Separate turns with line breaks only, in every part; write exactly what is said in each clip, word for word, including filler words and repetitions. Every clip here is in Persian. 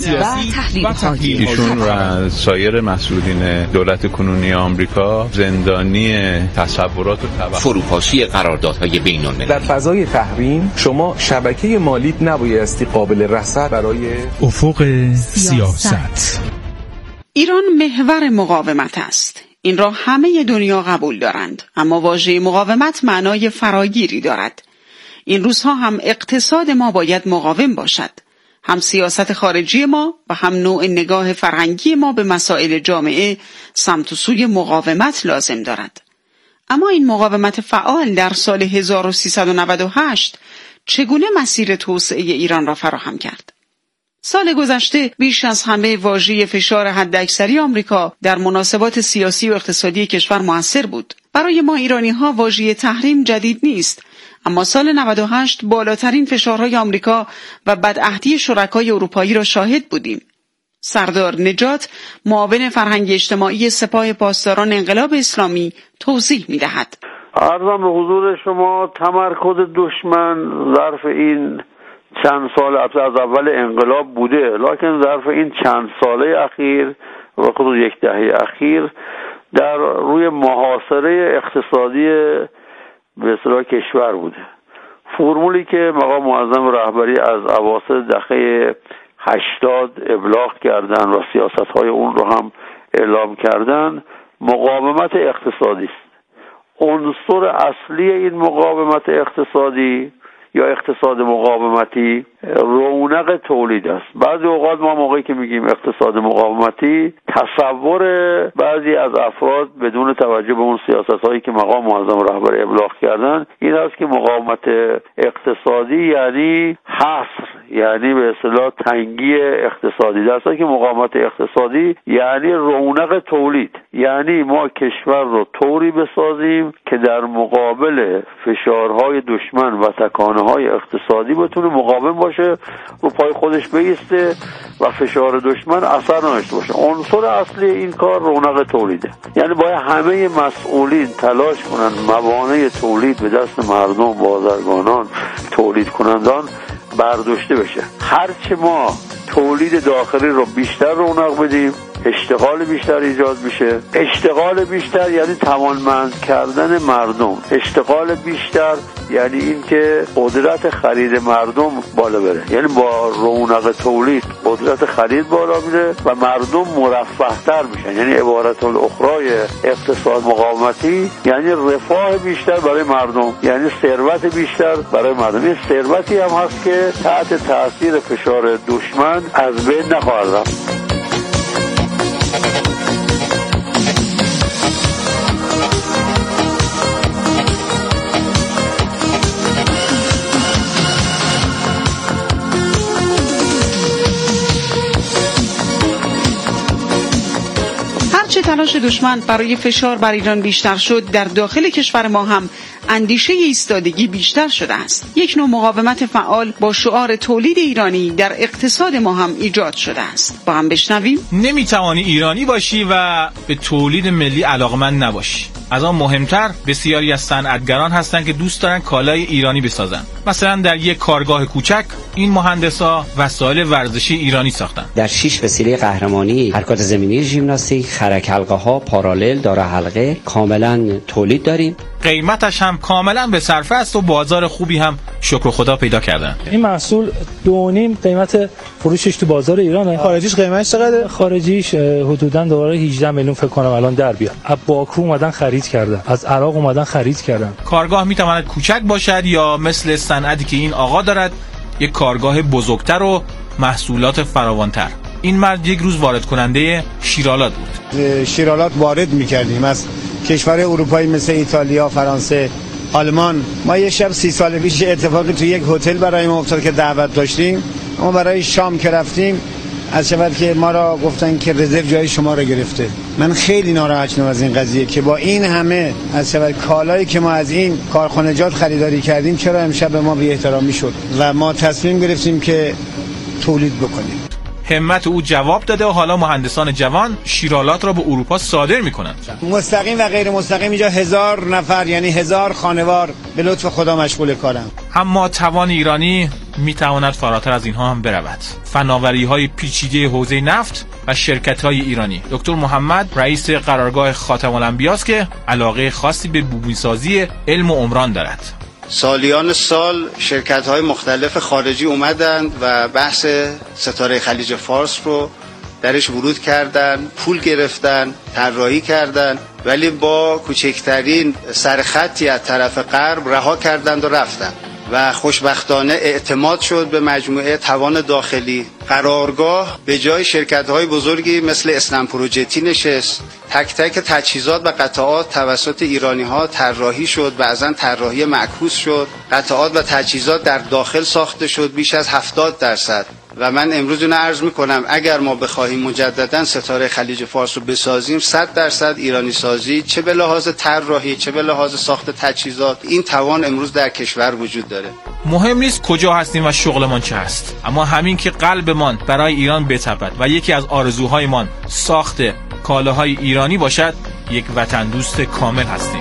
سیاسی و تحلیل.
ایشون و سایر مسئولین دولت کنونی آمریکا زندانی تصورات و توهم،
فروپاشی قراردادهای بین‌المللی.
در فضای تحریم شما شبکه مالیت نبایستی قابل رصد برای
افق سیاست.
ایران محور مقاومت است. این را همه دنیا قبول دارند، اما واژه مقاومت معنای فراگیری دارد. این روزها هم اقتصاد ما باید مقاوم باشد. هم سیاست خارجی ما و هم نوع نگاه فرهنگی ما به مسائل جامعه سمت و سوی مقاومت لازم دارد. اما این مقاومت فعال در سال هزار و سیصد و نود و هشت چگونه مسیر توسعه ایران را فراهم کرد؟ سال گذشته بیش از همه واژه فشار حداکثری آمریکا در مناسبات سیاسی و اقتصادی کشور مؤثر بود. برای ما ایرانی‌ها واژه تحریم جدید نیست، اما سال نود و هشت بالاترین فشارهای آمریکا و بدعهدی شرکای اروپایی را شاهد بودیم. سردار نجات، معاون فرهنگ اجتماعی سپاه پاسداران انقلاب اسلامی، توضیح می‌دهد.
عرضم به حضور شما تمرکز دشمن ظرف این چند سال از اول انقلاب بوده، لکن ظرف این چند ساله اخیر و خود یک دهه اخیر در روی محاصره اقتصادی به اصطلاح کشور بوده. فرمولی که مقام معظم رهبری از اواسط دهه هشتاد ابلاغ کردن و سیاست‌های اون رو هم اعلام کردن، مقاومت اقتصادی است. عنصر اصلی این مقاومت اقتصادی یا اقتصاد مقاومتی رونق تولید است. بعضی اوقات ما موقعی که میگیم اقتصاد مقاومتی، تصور بعضی از افراد بدون توجه به اون سیاست‌هایی که مقام معظم رهبری ابلاغ کردن این است که مقاومت اقتصادی یعنی حصر، یعنی به اصطلاح تنگی اقتصادی. در حالی که مقاومت اقتصادی یعنی رونق تولید، یعنی ما کشور رو طوری بسازیم که در مقابل فشارهای دشمن و تکانه‌های اقتصادی بتونه مقاوم باشه، رو پای خودش بایسته و فشار دشمن اثر نداشته باشه. عنصر اصلی این کار رونق تولیده. یعنی باید همه مسئولین تلاش کنن موانع تولید به دست مردم، بازرگانان، تولید کنندان برداشته بشه. هرچه ما تولید داخلی رو بیشتر رونق بدیم، اشتغال بیشتر ایجاد میشه. اشتغال بیشتر یعنی توانمند کردن مردم. اشتغال بیشتر یعنی این که قدرت خرید مردم بالا بره. یعنی با رونق تولید قدرت خرید بالا میره و مردم مرفه‌تر میشن. یعنی عبارت الاخرای اقتصاد مقاومتی یعنی رفاه بیشتر برای مردم، یعنی ثروت بیشتر برای مردم. این ثروتی هم هست که تحت تاثیر فشار دشمن از بین نخواهد رفت.
هرچه تلاش دشمن برای فشار بر ایران بیشتر شد، در داخل کشور ما هم اندیشه ایستادگی بیشتر شده است. یک نوع مقاومت فعال با شعار تولید ایرانی در اقتصاد ما هم ایجاد شده است. با هم بشنویم.
نمیتوانی ایرانی باشی و به تولید ملی علاقمند نباشی. از آن مهمتر بسیاری از صنعتگران هستند که دوست دارن کالای ایرانی بسازن. مثلا در یک کارگاه کوچک این مهندسا وسایل ورزشی ایرانی ساختن.
در شش وسیله قهرمانی حرکات زمینی ژیمناستیک، خرک حلقه ها، پارالل، داره حلقه کاملا تولید داریم.
قیمتش هم کاملا به صرفه است و بازار خوبی هم شکر خدا پیدا کردن.
این محصول دو و نیم قیمت فروشش تو بازار ایرانه.
خارجیش قیمتش چقدره؟
خارجیش حدوداً دوباره هجده میلیون فکر کنم الان در بیاد. از باکو اومدن خرید کردن، از عراق اومدن خرید کردن.
کارگاه میتواند کوچک باشد یا مثل صنعتی که این آقا دارد یک کارگاه بزرگتر و محصولات فراوانتر. این مرد یک روز وارد کننده شیرالات بود.
شیرالات وارد می‌کردیم از کشور اروپایی مثل ایتالیا، فرانسه، آلمان. ما یه شب سی سال پیش اتفاقی تو یک هتل برای ما افتاد که دعوت داشتیم. ما برای شام که رفتیم از شود که ما را گفتن که رزرو جای شما را گرفته. من خیلی ناراحت شدم از این قضیه که با این همه از شود کالایی که ما از این کارخانجات خریداری کردیم چرا امشب به ما بی احترامی شد و ما تصمیم گرفتیم که تولید بکنیم.
همت او جواب داده و حالا مهندسان جوان شیرالات را به اروپا صادر میکنند.
مستقیم و غیر مستقیم اینجا هزار نفر یعنی هزار خانوار به لطف خدا مشغول کارند.
اما توان ایرانی میتواند فراتر از اینها هم برود. فناوری‌های پیچیده حوزه نفت و شرکت‌های ایرانی. دکتر محمد رئیس قرارگاه خاتم الانبیا است که علاقه خاصی به بومی‌سازی علم و عمران دارد.
سالیان سال شرکت‌های مختلف خارجی اومدند و بحث ستاره خلیج فارس رو درش ورود کردن، پول گرفتن، طراحی کردن، ولی با کوچکترین سرخطی از طرف غرب رها کردند و رفتند و خوشبختانه اعتماد شد به مجموعه توان داخلی. قرارگاه به جای شرکت‌های بزرگی مثل اسلم پروجکتی نشست. تک تک تجهیزات و قطعات توسط ایرانی‌ها طراحی شد، بعضاً طراحی معکوس شد. قطعات و تجهیزات در داخل ساخته شد بیش از هفتاد درصد. و من امروز اینو عرض میکنم اگر ما بخواهیم مجددا ستاره خلیج فارس رو بسازیم صد درصد ایرانی سازی، چه به لحاظ طراحی چه به لحاظ ساخت تجهیزات، این توان امروز در کشور وجود داره.
مهم نیست کجا هستیم و شغلمان چه است، اما همین که قلبمان برای ایران بتپد و یکی از آرزوهایمان ساخت کالاهای ایرانی باشد، یک وطن دوست کامل هستیم.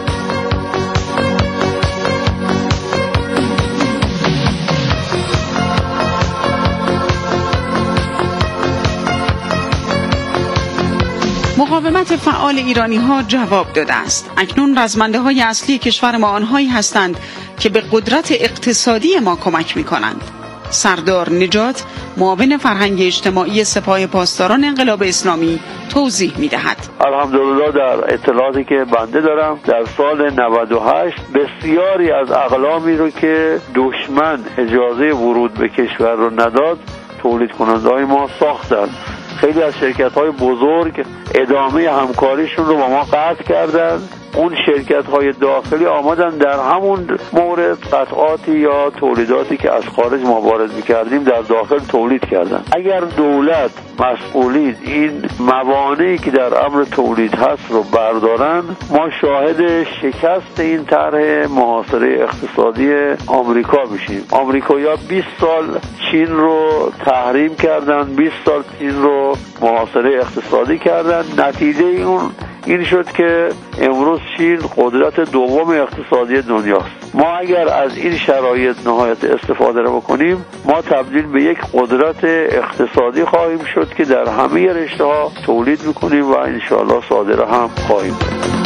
مقاومت فعال ایرانی ها جواب داده است. اکنون رزمنده های اصلی کشور ما آنهایی هستند که به قدرت اقتصادی ما کمک می کنند. سردار نجات، معاون فرهنگ اجتماعی سپاه پاسداران انقلاب اسلامی توضیح می دهد.
الحمدلله در اطلاعاتی که بنده دارم در سال نود و هشت بسیاری از اقلامی رو که دشمن اجازه ورود به کشور رو نداد تولید کننده های ما ساختند. خیلی از شرکت‌های بزرگ ادامه همکاریشون رو با ما قطع کردن. اون شرکت‌های داخلی آمدن در همون مورد قطعاتی یا تولیداتی که از خارج ما وارد می‌کردیم در داخل تولید کردن. اگر دولت مسئولین این موانعی که در امر تولید هست رو بردارن، ما شاهد شکست این طرح محاصره اقتصادی آمریکا میشیم. آمریکایی‌ها بیست سال چین رو تحریم کردن، بیست سال چین رو محاصره اقتصادی کردن. نتیجه اون این شد که امروز چین قدرت دوم اقتصادی دنیاست. ما اگر از این شرایط نهایت استفاده رو بکنیم، ما تبدیل به یک قدرت اقتصادی خواهیم شد که در همه رشته‌ها تولید میکنیم و انشاءالله صادره هم خواهیم کرد.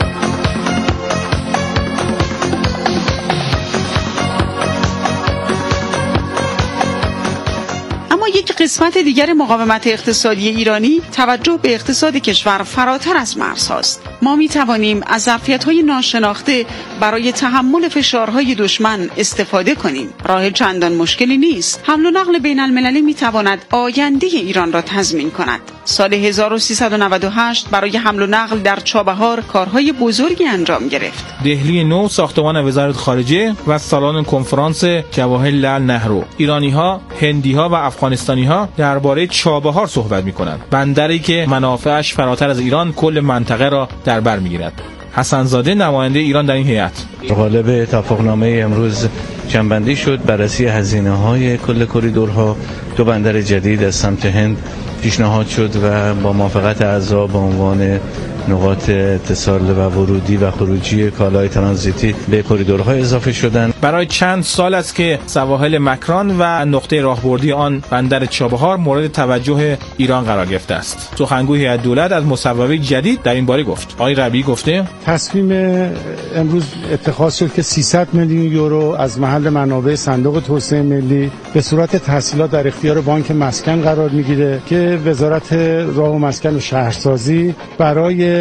یک قسمت دیگر مقاومت اقتصادی ایرانی توجه به اقتصاد کشور فراتر از مرزهاست. ما می توانیم از ظرفیت‌های ناشناخته برای تحمل فشارهای دشمن استفاده کنیم. راه چندان مشکلی نیست. حمل و نقل بین المللی می تواند آینده ایران را تضمین کند. سال هزار و سیصد و نود و هشت برای حمل و نقل در چابهار کارهای بزرگی انجام گرفت.
دهلی نو، ساختمان وزارت خارجه و سالن کنفرانس جواهرلال نهرو. ایرانی‌ها، هندی‌ها و افغانستانی‌ها درباره چابهار صحبت می‌کنند. بندری که منافعش فراتر از ایران کل منطقه را در بر می‌گیرد. حسن زاده، نماینده ایران در این هیئت:
قالب توافقنامه امروز جنبندی شد. بررسی هزینه‌های کل کریدورها، دو بندر جدید از سمت هند پیشنهاد شد و با موافقت اعضا به عنوان نقاط اتصال و ورودی و خروجی کالای ترانزیتی به کریدورهای اضافه شدند.
برای چند سال است که سواحل مکران و نقطه راهبردی آن بندر چابهار مورد توجه ایران قرار گرفته است. سخنگوی هیئت دولت از مصوبه جدید در این باره گفت. آقای ربیعی گفته
تصمیم امروز اتخاذ شد که سیصد میلیون یورو از محل منابع صندوق توسعه ملی به صورت تسهیلات در اختیار بانک مسکن قرار میگیره که وزارت راه و مسکن و شهرسازی برای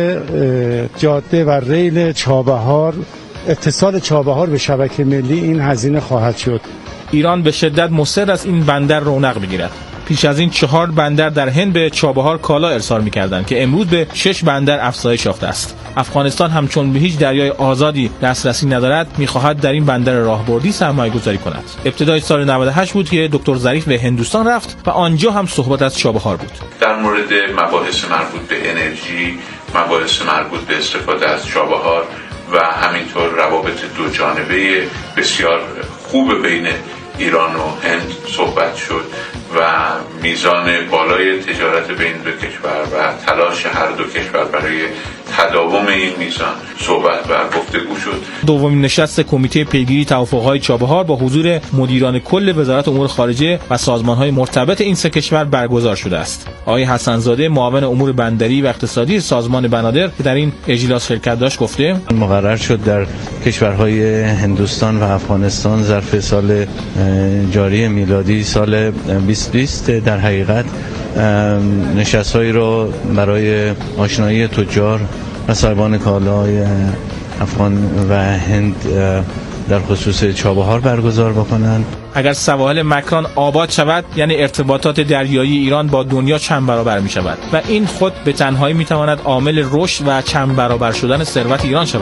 جاده و ریل چابهار، اتصال چابهار به شبکه ملی این هزینه خواهد شد.
ایران به شدت مصر است این بندر رونق بگیرد. پیش از این چهار بندر در هند به چابهار کالا ارسال می‌کردند که امروز به شش بندر افزایش یافته است. افغانستان همچون به هیچ دریای آزادی دسترسی ندارد، می‌خواهد در این بندر راهبردی سرمایه‌گذاری کند. ابتدای سال نود و هشت بود که دکتر ظریف به هندوستان رفت و آنجا هم صحبت از چابهار بود.
در مورد مباحث مربوط به انرژی، مباحث مربوط به استفاده از چابهار و همینطور روابط دو جانبه بسیار خوب بین ایران و هند صحبت شد و میزان بالای تجارت بین دو کشور و تلاش هر دو کشور برای تداوم این میزان صحبت و گفتگو شد.
دومین نشست کمیته پیگیری توافق‌های چابهار با حضور مدیران کل وزارت امور خارجه و سازمان‌های مرتبط این سه کشور برگزار شده است. آقای حسن‌زاده معاون امور بندری و اقتصادی سازمان بنادر که در این اجلاس شرکت داشت گفته
مقرر شد در کشورهای هندوستان و افغانستان ظرف سال جاری میلادی سال بیست بیست در حقیقت نشست‌هایی را برای آشنایی تجار و صاحبان کالای افغان و هند در خصوص چابهار برگزار بکنند.
اگر سواحل مکران آباد شود یعنی ارتباطات دریایی ایران با دنیا چند برابر می شود و این خود به تنهایی می تواند عامل رشد و چند برابر شدن ثروت ایران شود.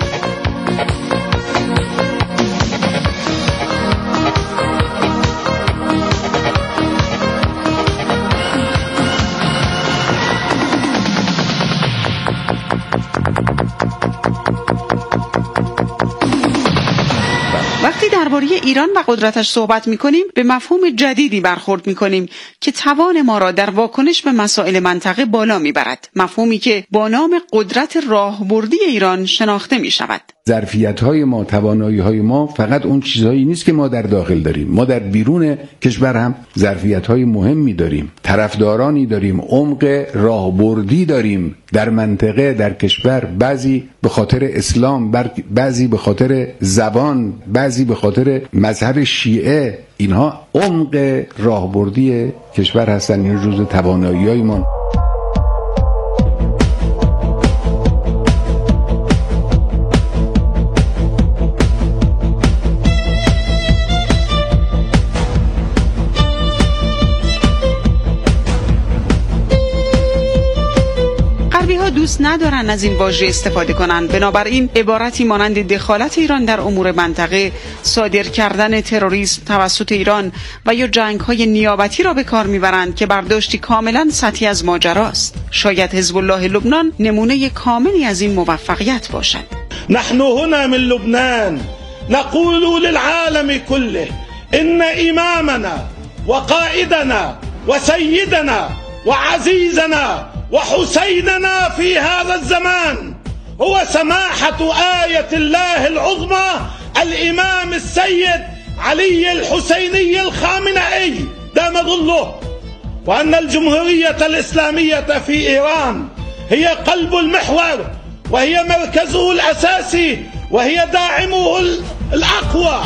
وقتی درباره ایران و قدرتش صحبت می‌کنیم به مفهوم جدیدی برخورد می‌کنیم که توان ما را در واکنش به مسائل منطقه بالا می‌برد، مفهومی که با نام قدرت راهبردی ایران شناخته می‌شود.
ظرفیت‌های ما، توانایی‌های ما فقط اون چیزهایی نیست که ما در داخل داریم. ما در بیرون کشور هم ظرفیت‌های مهمی داریم، طرفدارانی داریم، عمق راهبردی داریم در منطقه، در کشور، بعضی به خاطر اسلام، بعضی به خاطر زبان، بعضی به خاطر مذهب شیعه. اینها عمق راهبردی کشور هستن، این جزء توانایی‌های ما.
دوست ندارن از این واژه استفاده کنند، بنابراین عبارتی مانند دخالت ایران در امور منطقه، صادر کردن تروریسم توسط ایران و یا جنگ‌های نیابتی را به کار می‌برند که برداشتی کاملا سطحی از ماجراست. شاید حزب الله لبنان نمونه کاملی از این موفقیت باشد.
نحن هنا من لبنان نقول للعالم كله ان امامنا وقائدنا وسيدنا وعزيزنا وحسيننا في هذا الزمان هو سماحة آية الله العظمى الإمام السيد علي الحسيني الخامنئي دام ظله، وأن الجمهورية الإسلامية في إيران هي قلب المحور وهي مركزه الأساسي وهي داعمه الأقوى.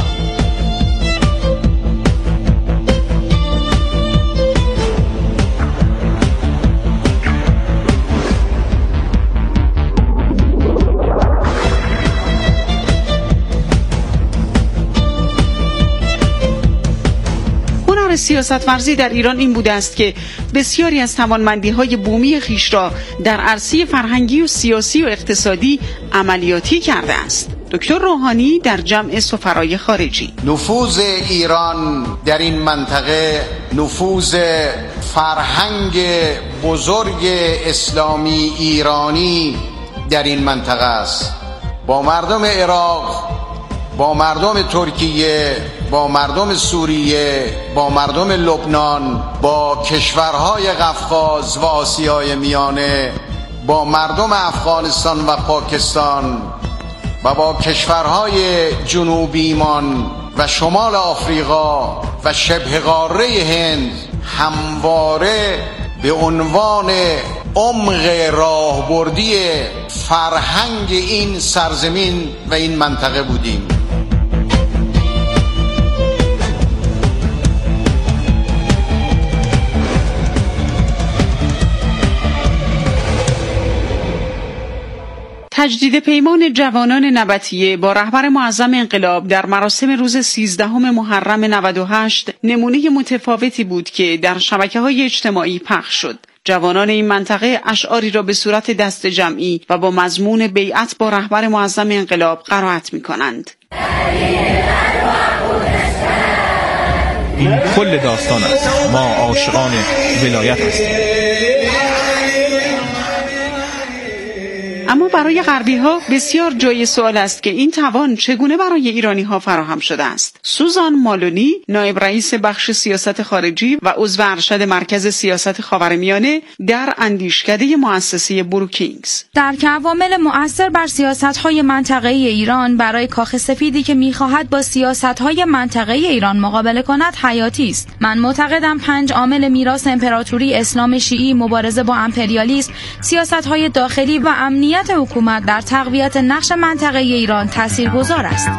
سیاست ورزی در ایران این بوده است که بسیاری از توانمندی‌های بومی خیش را در عرصه فرهنگی و سیاسی و اقتصادی عملیاتی کرده است. دکتر روحانی در جمع سفرای خارجی:
نفوذ ایران در این منطقه نفوذ فرهنگ بزرگ اسلامی ایرانی در این منطقه است. با مردم عراق، با مردم ترکیه، با مردم سوریه، با مردم لبنان، با کشورهای قفقاز و آسیای میانه، با مردم افغانستان و پاکستان و با کشورهای جنوبیمان و شمال آفریقا و شبه قاره هند همواره به عنوان عمق راهبردی فرهنگ این سرزمین و این منطقه بودیم.
تجدید پیمان جوانان نبطیه با رهبر معظم انقلاب در مراسم روز سیزدهم محرم نود و هشت نمونه متفاوتی بود که در شبکه‌های اجتماعی پخش شد. جوانان این منطقه اشعاری را به صورت دست جمعی و با مضمون بیعت با رهبر معظم انقلاب قرائت می‌کنند.
این کل داستان است. ما عاشقان ولایت هستیم.
اما برای غربی ها بسیار جای سوال است که این توان چگونه برای ایرانی ها فراهم شده است. سوزان مالونی، نایب رئیس بخش سیاست خارجی و عضو ارشد مرکز سیاست خاورمیانه در اندیشکده مؤسسه بروکینگز:
درک عوامل مؤثر بر سیاست‌های منطقه‌ای ایران برای کاخ سفیدی که می‌خواهد با سیاست‌های منطقه‌ای ایران مقابله کند حیاتی است. من معتقدم پنج عامل میراث امپراتوری اسلام شیعی، مبارزه با امپریالیسم، سیاست‌های داخلی و امنیت حکومت در تقویت نقش منطقه‌ای ایران تاثیرگذار است.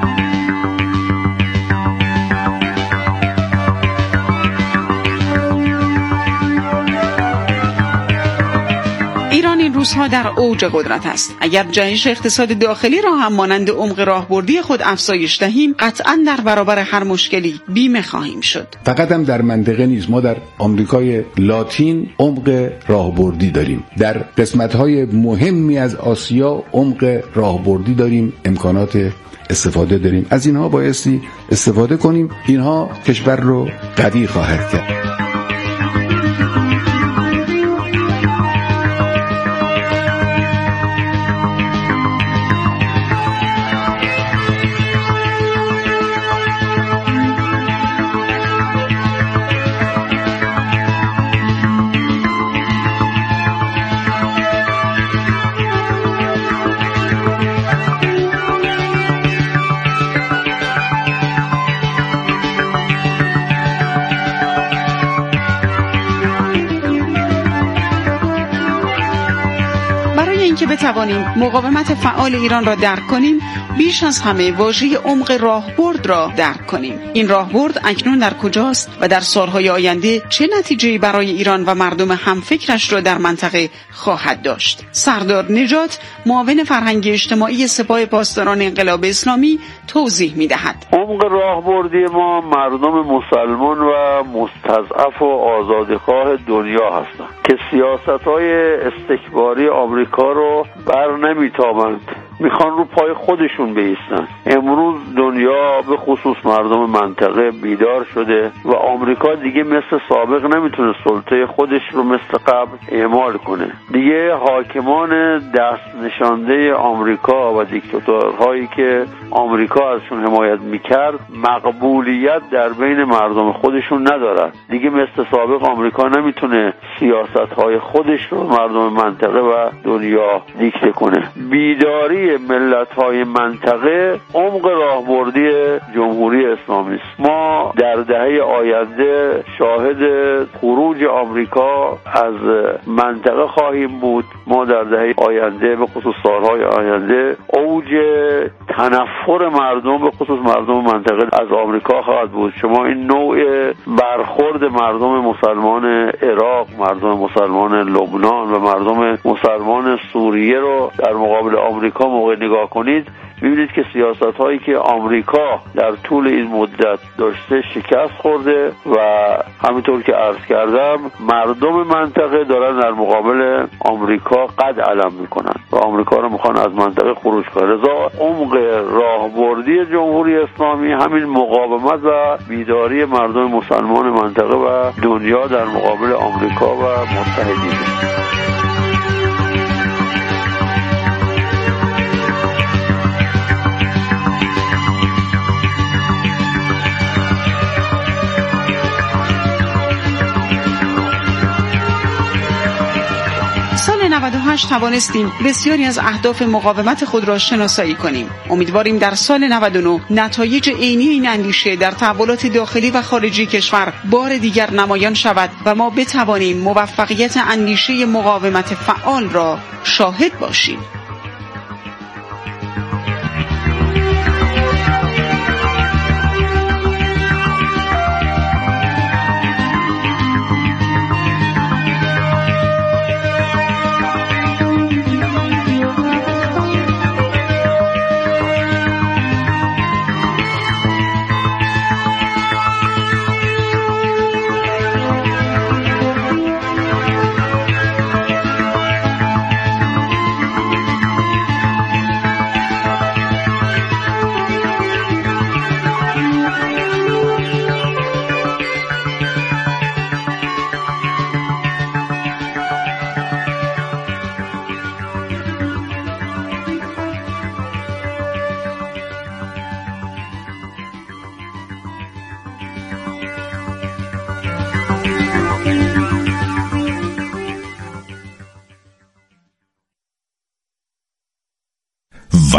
ایران این روزها در اوج قدرت است. اگر جهش اقتصاد داخلی را هم مانند عمق راهبردی خود افزایش دهیم، قطعاً در برابر هر مشکلی بیمه خواهیم شد.
فقط هم در منطقه نیست، ما در آمریکای لاتین عمق راهبردی داریم، در قسمت‌های مهمی از آسیا عمق راهبردی داریم، امکانات استفاده داریم. از اینها بایستی استفاده کنیم. اینها کشور رو قوی خواهد کرد.
که بتوانیم مقاومت فعال ایران را درک کنیم، بیش از همه واژه عمق راهبرد را درک کنیم. این راهبرد اکنون در کجاست و در سالهای آینده چه نتیجه‌ای برای ایران و مردم همفکرش را در منطقه خواهد داشت؟ سردار نجات، معاون فرهنگ اجتماعی سپاه پاسداران انقلاب اسلامی، توضیح می‌دهد.
عمق راهبردی ما مردم مسلمان و مستضعف و آزادیخواه دنیا هستند که سیاست‌های استکباری آمریکا رو بر نمیتابند، میخوان رو پای خودشون بایستن. امروز دنیا به خصوص مردم منطقه بیدار شده و آمریکا دیگه مثل سابق نمیتونه سلطه خودش رو مثل قبل اعمال کنه. دیگه حاکمان دست نشانده آمریکا و دیکتاتورهایی که آمریکا ازشون حمایت میکرد مقبولیت در بین مردم خودشون ندارن. دیگه مثل سابق آمریکا نمیتونه سیاست‌های خودش رو مردم منطقه و دنیا دیکته کنه. بیداری ملت‌های منطقه عمق راهبردی جمهوری اسلامی است. ما در دهه آینده شاهد خروج آمریکا از منطقه خواهیم بود. ما در دهه آینده به خصوص سالهای آینده اوج تنفر مردم به خصوص مردم منطقه از آمریکا خواهد بود. شما این نوع برخورد مردم مسلمان عراق، مردم مسلمان لبنان و مردم مسلمان سوریه رو در مقابل آمریکا موقع نگاه کنید، می‌بینید که سیاست‌هایی که آمریکا در طول این مدت داشته شکست خورده و همینطور که عرض کردم مردم منطقه دارن در مقابل آمریکا قد علم میکنن و آمریکا رو میخوان از منطقه خروج کنن. لذا عمق راهبردی جمهوری اسلامی همین مقاومت و بیداری مردم مسلمان منطقه و دنیا در مقابل آمریکا و متحدین.
نود و هشت توانستیم بسیاری از اهداف مقاومت خود را شناسایی کنیم. امیدواریم در سال نود و نه نتایج عینی این اندیشه در تحولات داخلی و خارجی کشور بار دیگر نمایان شود و ما بتوانیم موفقیت اندیشه مقاومت فعال را شاهد باشیم.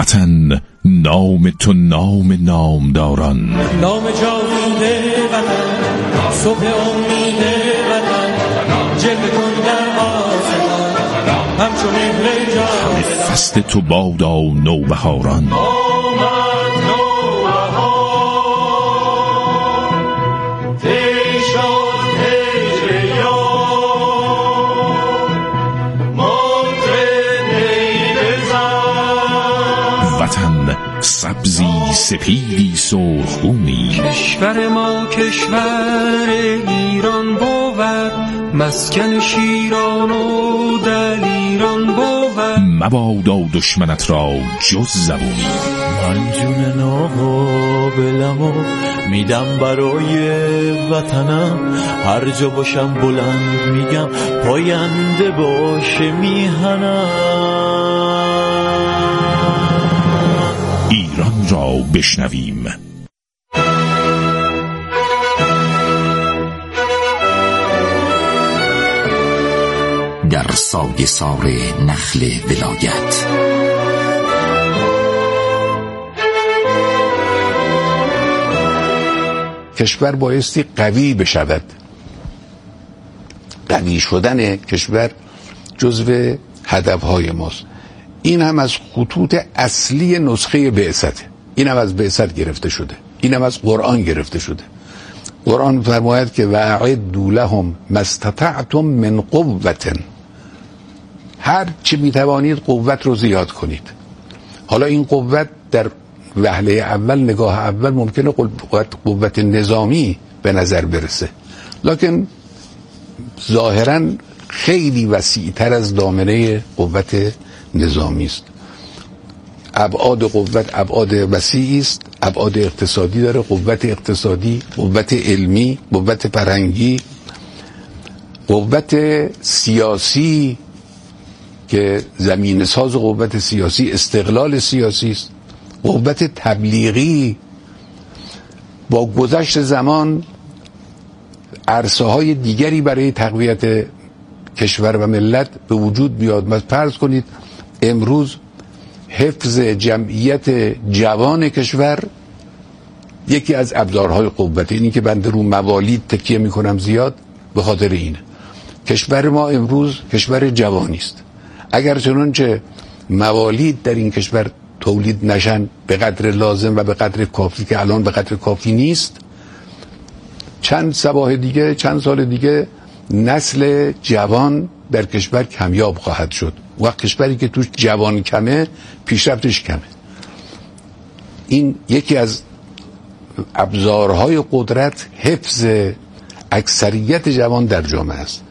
وطن نام تو نام نامداران،
نام جاوید وطن، صبح امید وطن، جلوه کن در آسمان همچون مهر جان.
همه فصل تو بادا نوبهاران، سبزی سپیدی سرخونی.
کشور ما کشور ایران بود، مسکن شیران و دلیران بود.
مبادا دشمنت را جز زبونی.
من جون ناقابلمو میدم برای وطنم، هر جا باشم بلند میگم پاینده باشه میهنم.
ایران را بشنویم.
در سایه سار نخل ولایت
کشور بایستی قوی بشود. قوی شدن کشور جزو هدفهای ماست. این هم از خطوط اصلی نسخه بعثت، این هم از بعثت گرفته شده، این هم از قرآن گرفته شده. قرآن فرماید که وَأَعِدُّوا لَهُمْ مَا اسْتَطَعْتُم مِّن قُوَّةٍ، هر چی میتوانید قوت رو زیاد کنید. حالا این قوت در وهله اول، نگاه اول ممکنه قوت, قوت نظامی به نظر برسه، لکن ظاهراً خیلی وسیع‌تر از دامنه قوت نظامی است. ابعاد قوت ابعاد وسیعی است، ابعاد اقتصادی داره، قوت اقتصادی، قوت علمی، قوت فرهنگی، قوت سیاسی که زمین ساز قوت سیاسی استقلال سیاسی است، قوت تبلیغی. با گذشت زمان عرصه های دیگری برای تقویت کشور و ملت به وجود بیاد. مثلا فرض کنید امروز حفظ جمعیت جوان کشور یکی از ابزارهای قوت. اینی که بنده رو موالید تکیه میکنم زیاد به خاطر اینه. کشور ما امروز کشور جوانی است. اگر چنانچه موالید در این کشور تولید نشن به قدر لازم و به قدر کافی که الان به قدر کافی نیست، چند صباح دیگه، چند سال دیگه نسل جوان در کشور کمیاب خواهد شد. وقت کشوری که توش جوان کمه پیشرفتش کمه. این یکی از ابزارهای قدرت حفظ اکثریت جوان در جامعه است.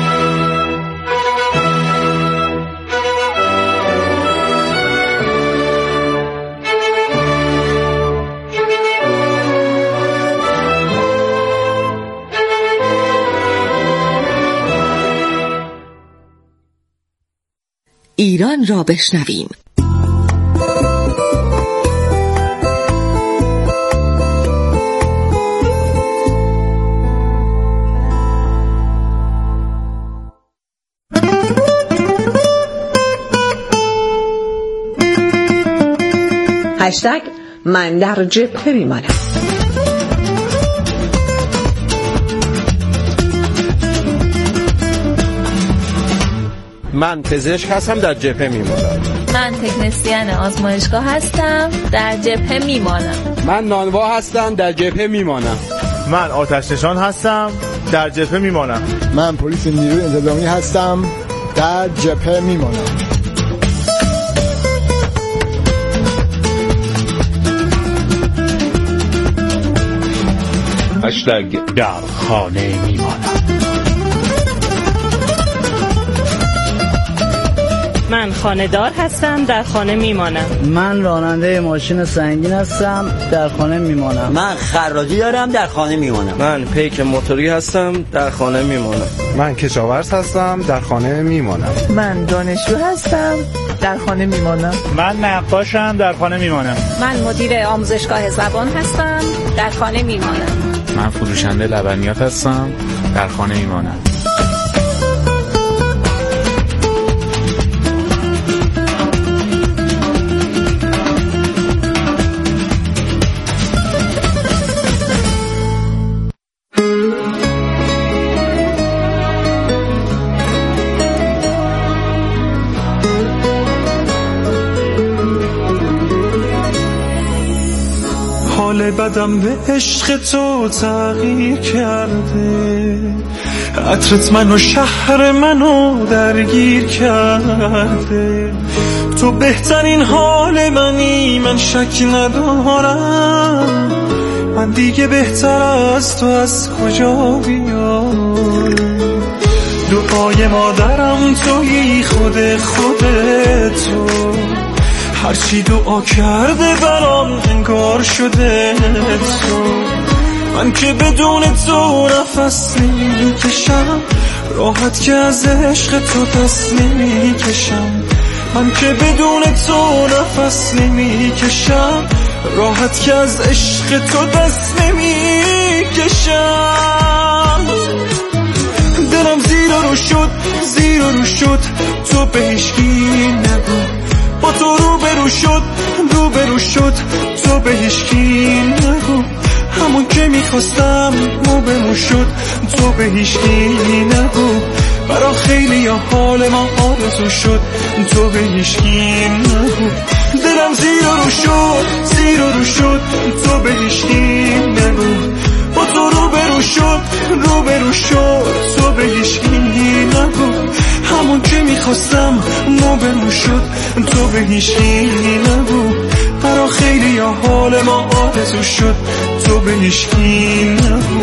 ایران را بشنویم.
هشتگ من در جبهه میمانم.
من پزشک هستم، در جبهه میمانم.
من تکنسین آزمایشگاه هستم، در جبهه میمانم.
من نانوا هستم، در جبهه میمانم.
من آتش نشان هستم، در جبهه میمانم.
من پلیس نیروی انتظامی هستم، در جبهه میمانم.
هشتگ در خانه میمانم.
من خانه‌دار هستم، در خانه میمانم.
من راننده ماشین سنگین هستم، در خانه میمانم.
من خراجی دارم، در خانه میمانم.
من پیک موتوری هستم، در خانه میمانم.
من کشاورز هستم، در خانه میمانم.
من دانشجو هستم، در خانه میمانم.
من نقاشم، در خانه میمانم.
من مدیر آموزشگاه زبان هستم، در خانه میمانم.
من فروشنده لبنیات هستم، در خانه میمانم.
حال بدم به عشق تو تغییر کرده، عطرت منو شهر منو درگیر کرده. تو بهترین حال منی، من شک ندارم، من دیگه بهتر از تو از کجا بیارم. دعای مادرم تویی، خود خودتو، هرچی دعا کرده برام انگار شده تو. من که بدون تو نفس نمیکشم، راحت که از عشق تو دست نمیکشم. من که بدون تو نفس نمیکشم، راحت که از عشق تو دست نمیکشم. دلم زیر رو شد، زیر رو شد، تو به هیچکی نگو. با تو رو برو شد، رو برو شد، تو به هیچکی نگو. همون که میخواستم مو به مو شد، تو به هیچکی نگو. برا خیلی ها حال ما آرزو شد، تو به هیچکی نگو. دلم زیر رو شد، زیر رو شد، تو به هیچکی نگو. با تو رو برو شد، رو برو شد، تو به هیچکی نگو. همون که میخواستم مو به مو شد، تو به هیچکی نگو. برا خیلی ها حال ما آرزو شد، تو به هیچکی نگو.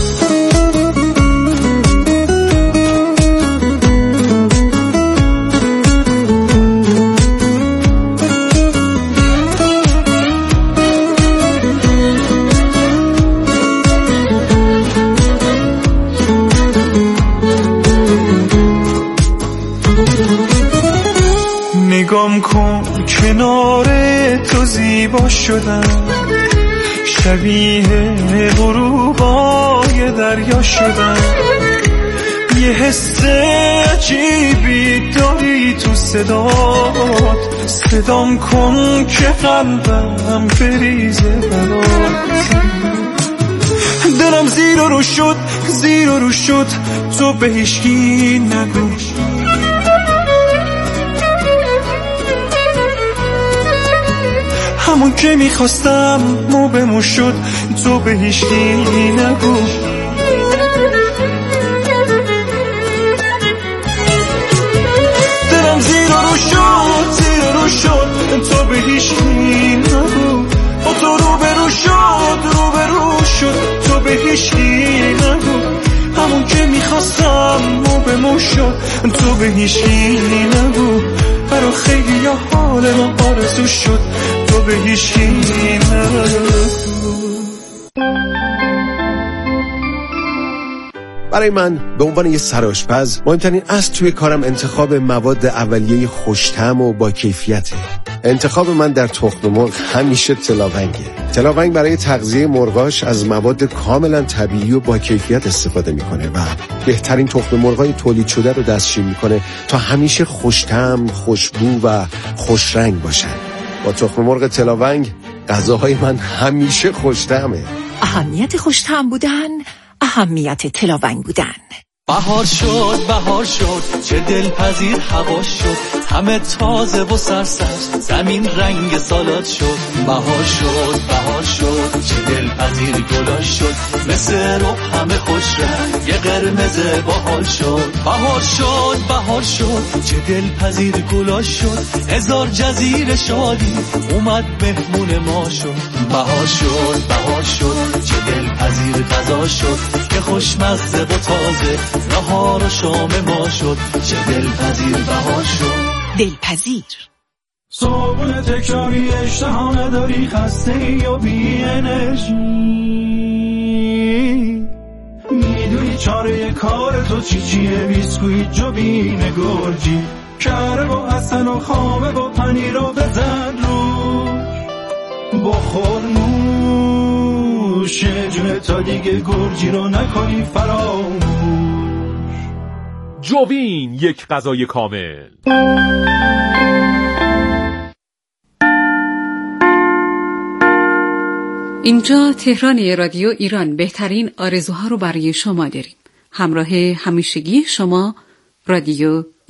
نگام کن کنار تو زیبا شدم، شبیه غروبای دریا شدم. یه حس عجیبی داری تو صدات، صدام کن که قلبم بریزه برات. دلم زیر رو شد، زیر رو شد، تو به هیچکی نگو. همون که میخواستم مو به مو شد، تو به هیچکی نگو. دلم زیر رو شد، زیر رو شد، تو به هیچکی نگو. با تو رو برو شد، رو برو شد، تو به هیچکی نگو. همون که میخواستم مو به مو شد، تو به هیچکی نگو. برا خیلی ها حال ما آرزو شد، تو به هیچکی نگو.
برای من به عنوان یه سرآشپز مهمترین اصل توی کارم انتخاب مواد اولیه خوش‌طعم و با کیفیته. انتخاب من در تخم مرغ همیشه تلاونگه. تلاونگ برای تغذیه مرغاش از مواد کاملا طبیعی و با کیفیت استفاده میکنه و بهترین تخم مرغای تولید شده رو دستشویی میکنه تا همیشه خوش‌طعم، خوشبو و خوشرنگ باشن. با تخم مرغ تلاونگ غذاهای من همیشه خوش‌طعمه.
اهمیت خوش‌طعم بودن، اهمیت تلاونگ بودن.
بهار شد، بهار شد، چه دلپذیر هوا شد، همه تازه و سرسبز، زمین رنگ سالاد شد. بهار شد، بهار شد، چه دلپذیر گلا شد، مثل رو همه خوش رنگ، یه قرمز باحال شد. بهار شد، بهار شد، چه دلپذیر گلا شد، هزار جزیره شادی اومد مهمون ما شد. بهار شد، بهار شد، چه دلپذیر غذا شد، که خوشمزه و تازه نهار و شام ما شد. چه دلپذیر بهار شد.
دلپذیر
صبح تکراری، اشتها نداری، خسته یا بی انرژی، میدونی چاره کار تو چی چیه، بیسکویت جوبین گرجی، کره و حسن و خامه و پنیر رو بزن روش، بخور نوش جونه تا دیگه گرجی رو نکنی فراموش.
جوبین، یک غذای کامل.
اینجا تهران رادیو ایران، بهترین آرزوها رو برای شما داریم. همراه همیشگی شما رادیو